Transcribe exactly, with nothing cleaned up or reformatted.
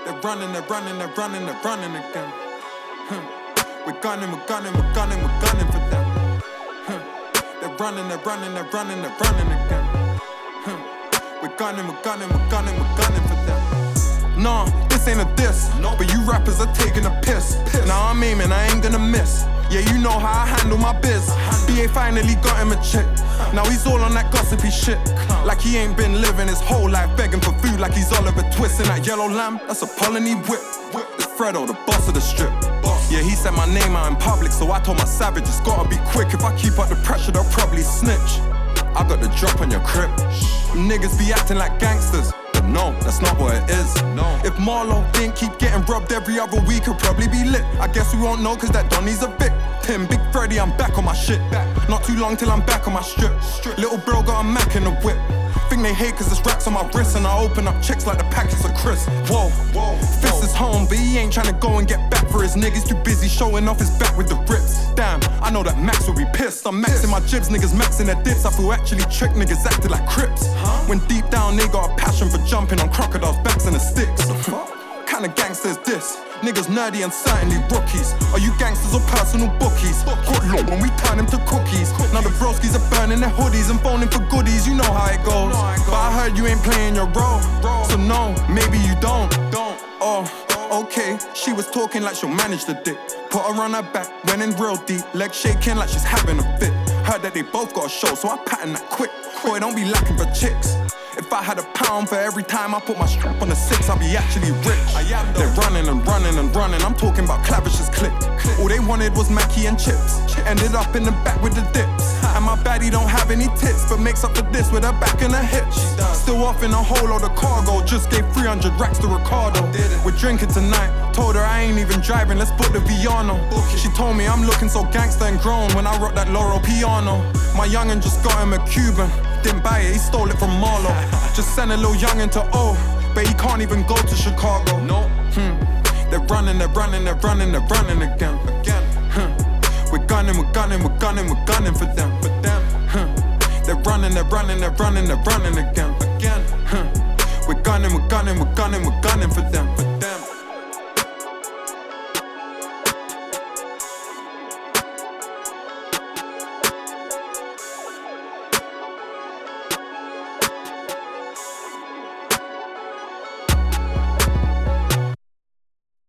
They're running, they're running, they're running, they're running again. Huh. We're gunning, we're gunning, we're gunning, we're gunning for them. Huh. They're running, they're running, they're running, they're running again. Huh. We're gunning, we're gunning, we're gunning, we're gunning for them. Nah, this ain't a diss, no. But you rappers are taking a piss. piss. Now I'm aiming, I ain't gonna miss. Yeah, you know how I handle my biz. B A finally got him a chick. Now he's all on that gossipy shit. Like he ain't been living his whole life begging for food, like he's Oliver Twist in that yellow lamb. That's a Polony whip. It's Fredo, the boss of the strip. Yeah, he said my name out in public, so I told my savage it's gotta be quick. If I keep up the pressure, they'll probably snitch. I got the drop on your crib. Niggas be acting like gangsters, but no, that's not what it is. No. If Marlo didn't keep getting robbed every other week, he'll probably be lit. I guess we won't know cause that Donnie's a victim. Big Freddy, I'm back on my shit. Not too long till I'm back on my strip. Little bro got a Mac in the whip. Think they hate cause there's racks on my wrist, and I open up checks like the packets of Chris. Whoa, whoa, Fist is home, but he ain't trying to go and get back for his niggas. Too busy showing off his back with the rips. Damn, I know that Max will be pissed. I'm maxing my jibs, niggas maxing their dips. I feel actually tricked, niggas acted like Crips. Huh? When deep down they got a passion for jumping on crocodiles' backs and the sticks. Kinda gangsters this? Niggas nerdy and certainly rookies. Are you gangsters or personal bookies? Good luck when we turn them to cookies. Now the broskies are burning their hoodies and phoning for goodies. You know how it goes. But I heard you ain't playing your role, so no, maybe you don't. Don't. Oh, okay. She was talking like she'll manage the dick. Put her on her back, went in real deep. Legs shaking like she's having a fit. Heard that they both got a show, so I patterned that quick. Boy, don't be lacking for chicks. If I had a pound for every time I put my strap on the six, I'd be actually rich. I am They're running and running and running. I'm talking about Clavish's click. All they wanted was Mackie and chips. Ended up in the back with the dips. And my baddie don't have any tits, but makes up for this with her back and her hips. Still off in a whole lot of cargo. Just gave three hundred racks to Ricardo. We're drinking tonight. Told her I ain't even driving, let's put the Viano. She told me I'm looking so gangster and grown when I rock that Loro Piano. My youngin' just got him a Cuban. Didn't buy it, he stole it from Marlo. Just sent a little youngin' to O, but he can't even go to Chicago. No. Hmm. They're running, they're running, they're running, they're running again. Again. Hmm. We're gunning, we're gunning, we're gunning, we're gunning for them. For them. Hmm. They're running, they're running, they're running, they're running again. Again. Hmm. We're gunning, we're gunning, we're gunning, we're gunning for them. For them.